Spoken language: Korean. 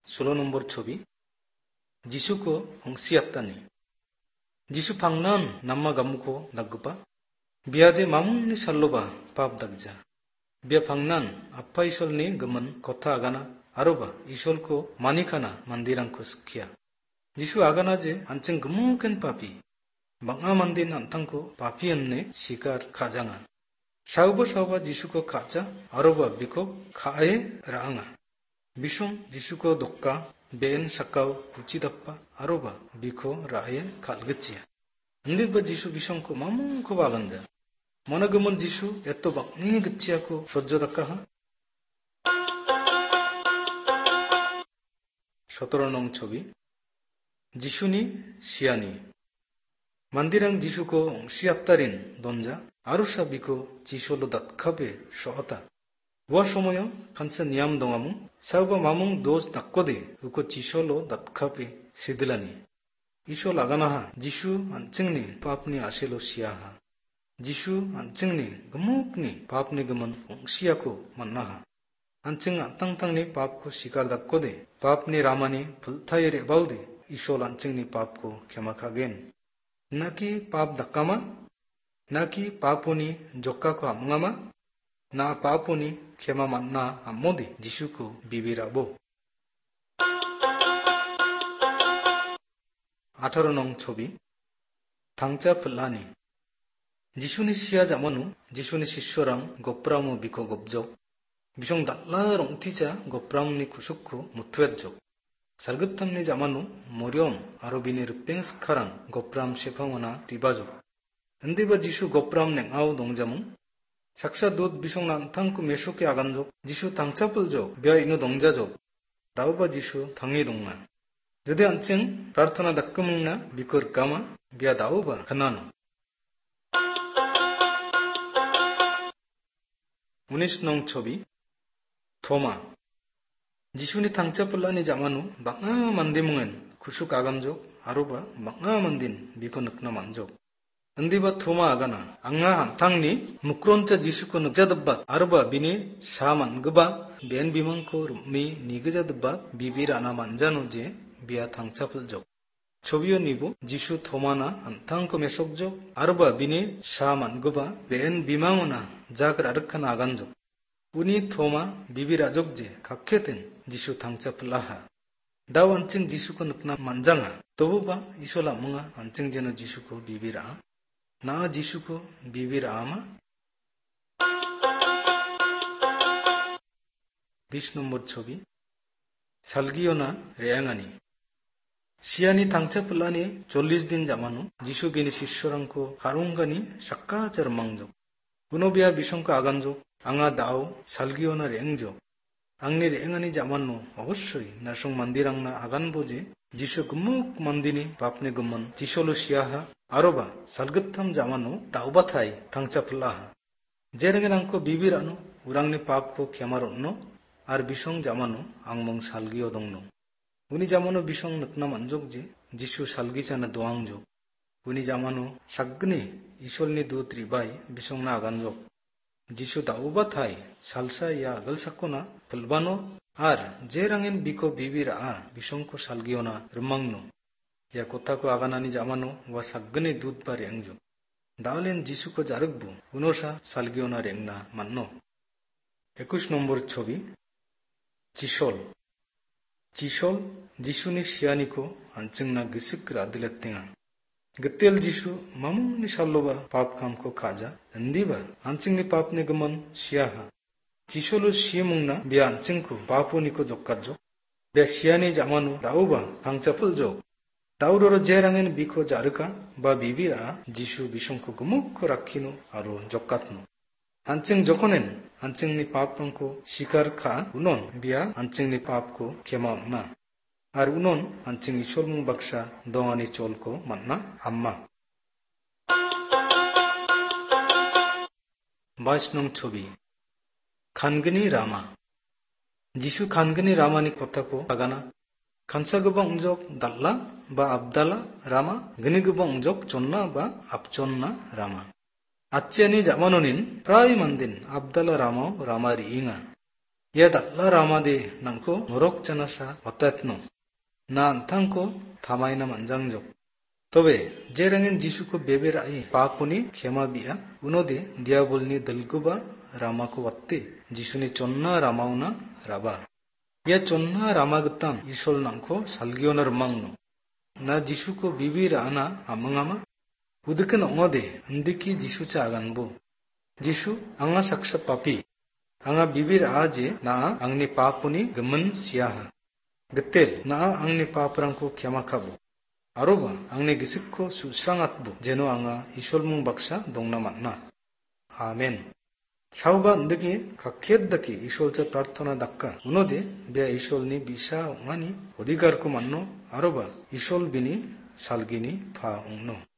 16 ছবি 지수코 엉시였다니 지수 방난 남마 가무코 나그바 비아데 마문니 살로바 밥 닥자 비아 방난 아빠 이솔니 그먼 거타 아가나 아로바 이솔코 마니카나 만디랑코 스키야 지수 아가나제 안증 그무켄 파피 망아 만딘 안탕코 파피언네 시ಕಾರ 가장아 샤우바 지수코 가자 아로바 비코 카에 라앙아 비숑 지수코 독가 Ben sakau kuci dappa aroba biko raye kalgeciya. Andirba Jisu bisongko mamung ko baganda. Monagamon Jisu eto bakni geciya ko sojjo dakkaha. 17 nong ছবি 지수니 시아니 만디랑 지수코 시압다린 돈자 아루샤 비코 지솔로 닷카베 쇼하다 와 소모여 간사 니암 동아무 사우바 마몽 도스 닥코데 우코 지솔로 닷카베 시들라니 이쇼 라가나하 지수 안증니 파프니 아실로 시아하 지수 안증니 그묵니 파프니 그먼 옹시야코 만나하 안증 안땅땅니 파프코 시ಕಾರ 닥코데 पापनी रामानी फुलथाई रे बाउदे ईशोल अंचिंगनी पाप को क्षमा खागेन न कि पाप धक्कामा न कि पापोनी जोक्का को हमंगामा न पापोनी क्षमा मन्ना अम्मोदे जिसु को बिबिराबो 18 नং ছবি 당자 플라니 지수니 시야 자모누 지수니 시쇼랑 고프라무 비코 곱조 비숑 달라 롱티자 고프람니 쿠슈쿠 무투엣조 살긋탐니 자마누 모렴 아로비니 르뺑스카랑 고프람 셰팡오나 리바조 은디바 지수 고프람 냉아우 동자몽 작사 돗 비숑 난탕쿠 메쇼케 아간조 지수 당차뿔조 벼 이누 동자조 다우바 지수 당이 동마 여대 안증 프라르타나 닥끄몽나 비코르 까마 비아 다우바 카나노 19 নং ছবি 토마 지수니 당차 플라니 자마누 막아 만디뭉엔 구슈 가감족 아로바 막아 만딘 미코 늑나 만족 은디바 토마 아가나 앙아 한탕니 무크론자 지수코 늑자드바 아로바 비니 샤만 그바 벤 비망코 미 니그자드바 비비라나 만자노제 비아 당차 플족 초비오 니부 지수 토마나 한탕코 메속족 아로바 비니 샤만 그바 벤 비망오나 자그라 아르카나 아간족 우니 토마 비비라족제 각해된 지수 당차 플라하 다우 안증 지수코 늑나 만장아 또부바 이솔라 뭉아 안증제노 지수코 비비라 나 지수코 비비라 아마 20 ছবি 살기요나 레앙아니 시아니 당차 플라니 40딘 자마누 지수 비니 시쇼랑코 하룽가니 샤까자르 망족 우노비아 비숑코 아간족 앙아 다오 살기오나 랭조 앙니 랭아니 자만노 어거쇼이 나숑 만디랑나 아간보지 지쇼 금묵 만디니 바프네 금먼 지쇼로 시아하 아로바 살긋탐 자만노 다우바타이 당차 플라하 제랭이랑코 비비라노 우랑니 밥코 케마로노 알 비숑 자만노 앙몽 살기오 동노 우니 자만노 비숑 늑나 만족지 지쇼 살기자나 도앙족 우니 자만노 삭그니 이솔니 두트리바이 비숑나 아간족 지수 다우바타이 살사 야 아글사코나 풀바노 알 제랑엔 비코 비비라 비숑코 살기오나 르망노 야 코타코 아가나니 자마노 와 삭그네 두드바 랭조 다울렌 지수코 자르그부 우노사 살기오나 랭나 만노 21 ছবি 지솔 지수니 시아니코 안증나 기스크라 들레땡아 गतेल जिसु मामुनि सालोबा पाप खामको खाजा अंदीबा अंचिंगनि पापने गमन सियाहा जिसोलो सियमुंगना बे अंचिंगको पापोनिको जक्काजो बे सियानि जामानु दाउबा थांचाफुलजो दाउरोरो जेरांगेन बिखो जारुका बा बिबिरा जिसु बिशंको गमुखो राखिनो आरो जक्कातनो अंचिंग जकोनेन अंचिंगनि पापंको शिकार खा उनन बिया अंचिंगनि पापको खेमाना আর উনন আনচিং ইসলমুং বাক্সা দওয়ানি চলকো মান্না আম্মা 22 নং ছবি খানগনি রামা 지수 খানগনি রামানি কথাকো আগানা খানসা গবং জক দাল্লা বা আবদালা রামা গনি গবং জক চন্না বা আপচন্না রামা আচ্চানি জামাননিন প্রায় মানদিন আবদালা রামাও রামারি ইঙা ia datla ramade nangko norok janasa otatno. Na antangko thamaina manjangjok. Tobe jerangin Jisuko beberai papuni khema biya unode diabolni dalguba ramako watte Jisuni chonna ramauna raba. Ia chonna ramagetan isol nangko salgionar mangno. Na Jisuko bibir ana amangama udeken ongode andiki Jisu cha aganbo. Jisu anga saksa papi. Anga bibir aje na angni papuni gemen siaha. Getel na angni paprangko kiamakabo. Aroba angni gisikko susrangatbo jeno anga isolmung baksa dongna matna. Amen. Sauba ndegi kakheddaki isolcha prarthana dakka unode bea isolni bisa ongani odigarko manno aroba isol bini salgini pha ongno.